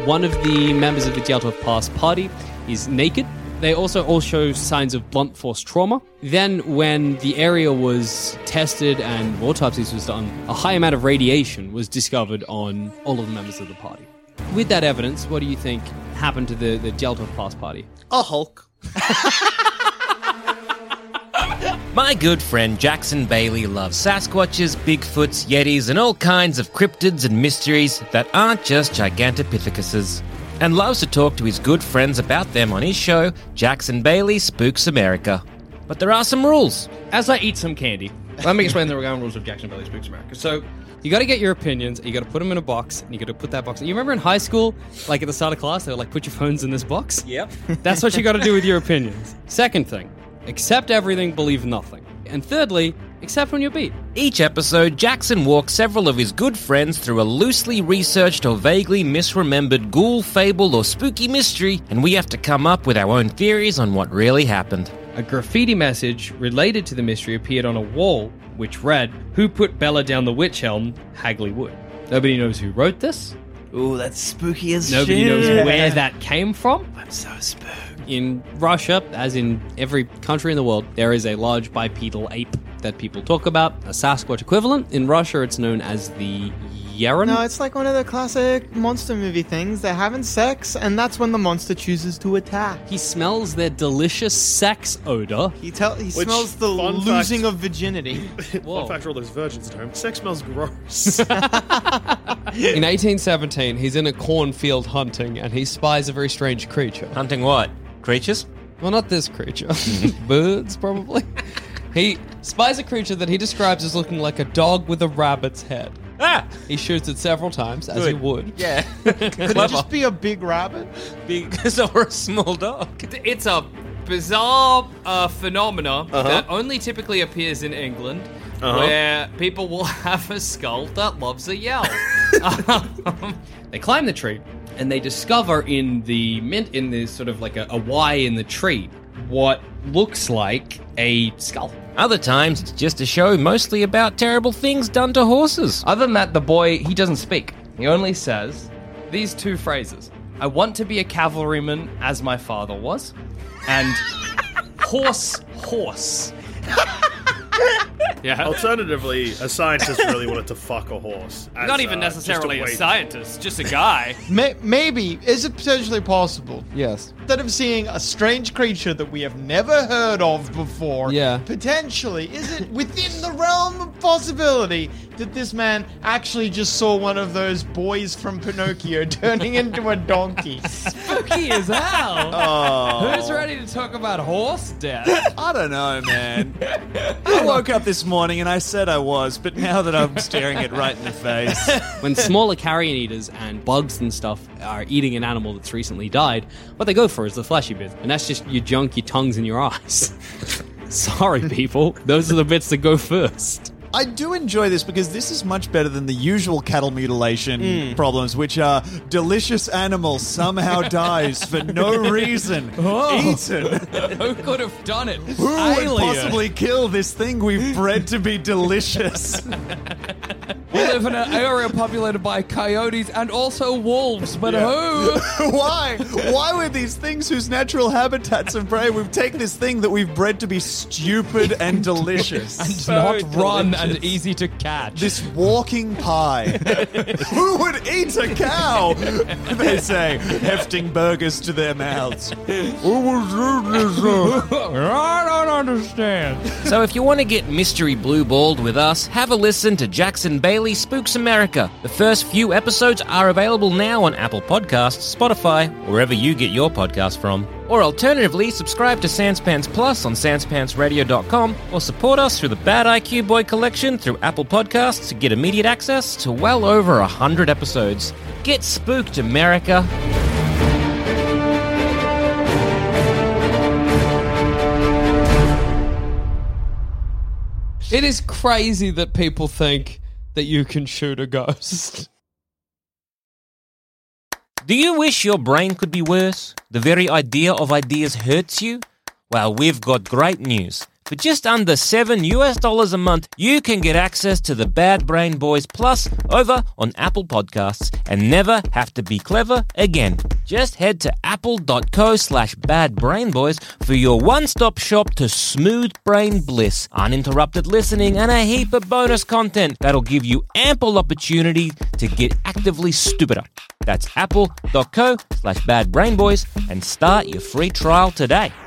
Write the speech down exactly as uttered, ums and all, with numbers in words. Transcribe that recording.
one of the members of the Yaltov Pass party is naked. They also all show signs of blunt force trauma. Then when the area was tested and autopsies was done, a high amount of radiation was discovered on all of the members of the party. With that evidence, what do you think happened to the, the Yaltov Pass party? A Hulk. My good friend Jackson Bailey loves Sasquatches, Bigfoots, Yetis, and all kinds of cryptids and mysteries that aren't just Gigantopithecus, and loves to talk to his good friends about them on his show, Jackson Bailey Spooks America. But there are some rules. As I eat some candy, let me explain the ground rules of Jackson Bailey Spooks America. So, you got to get your opinions, you got to put them in a box, and you got to put that box. You remember in high school, like at the start of class, they were like, put your phones in this box? Yep. That's what you got to do with your opinions. Second thing, accept everything, believe nothing. And thirdly, accept when you're beat. Each episode, Jackson walks several of his good friends through a loosely researched or vaguely misremembered ghoul, fable, or spooky mystery, and we have to come up with our own theories on what really happened. A graffiti message related to the mystery appeared on a wall, which read, "Who put Bella down the witch elm? Hagley Wood." Nobody knows who wrote this. Ooh, that's spooky as Nobody shit. knows where that came from. I'm so spooked. In Russia, as in every country in the world, there is a large bipedal ape that people talk about, a Sasquatch equivalent. In Russia, it's known as the Yeren. No, it's like one of the classic monster movie things. They're having sex, and that's when the monster chooses to attack. He smells their delicious sex odor. He tell he Which, smells the fun losing fact- of virginity. Whoa. Fun fact for all those virgins at home, sex smells gross. In eighteen seventeen, he's in a cornfield hunting, and he spies a very strange creature. Hunting what? Creatures? Well, not this creature. Birds, probably. He spies a creature that he describes as looking like a dog with a rabbit's head. Ah! He shoots it several times, as he Good. would. Yeah. Could it just be a big rabbit? Big, or a small dog. It's a bizarre uh, phenomena that only typically appears in England, Uh-huh. where people will have a skull that loves a yell. um, They climb the tree, and they discover in the mint, in this sort of like a, a Y in the tree, what looks like a skull. Other times, it's just a show mostly about terrible things done to horses. Other than that, the boy, he doesn't speak. He only says these two phrases. I want to be a cavalryman as my father was, and horse, horse. Yeah. Alternatively, a scientist really wanted to fuck a horse. as, Not even uh, just necessarily a way- scientist, just a guy. May- maybe. Is it potentially possible? Yes. Instead of seeing a strange creature that we have never heard of before, Yeah. potentially, is it within the realm of possibility that this man actually just saw one of those boys from Pinocchio turning into a donkey? Spooky as hell. Oh. Who's ready to talk about horse death? I don't know, man. I woke up this morning and I said I was, but now that I'm staring it right in the face. When smaller carrion eaters and bugs and stuff are eating an animal that's recently died, what they go for is the fleshy bit, and that's just your junk, your tongues, and your eyes. Sorry, people. Those are the bits that go first. I do enjoy this because this is much better than the usual cattle mutilation problems, which are delicious animal somehow dies for no reason. Eaten. Who could have done it? Who would possibly kill this thing we've bred to be delicious? We live in an area populated by coyotes and also wolves, but who? Why? Why would these things whose natural habitats of prey, we've taken this thing that we've bred to be stupid and delicious. And not run and easy to catch. This walking pie. Who would eat a cow? They say, hefting burgers to their mouths. Who would do this? I don't understand. So if you want to get mystery blue-balled with us, have a listen to Jackson Bailey Spooks America. The first few episodes are available now on Apple Podcasts, Spotify, wherever you get your podcast from. Or alternatively, subscribe to Sanspants Plus on sanspantsradio dot com or support us through the Bad I Q Boy collection through Apple Podcasts to get immediate access to well over one hundred episodes. Get spooked, America. It is crazy that people think that you can shoot a ghost. Do you wish your brain could be worse? The very idea of ideas hurts you? Well, we've got great news. For just under seven US dollars a month, you can get access to the Bad Brain Boys Plus over on Apple Podcasts and never have to be clever again. Just head to apple.co slash badbrainboys for your one-stop shop to smooth brain bliss, uninterrupted listening, and a heap of bonus content that'll give you ample opportunity to get actively stupider. That's apple.co slash badbrainboys and start your free trial today.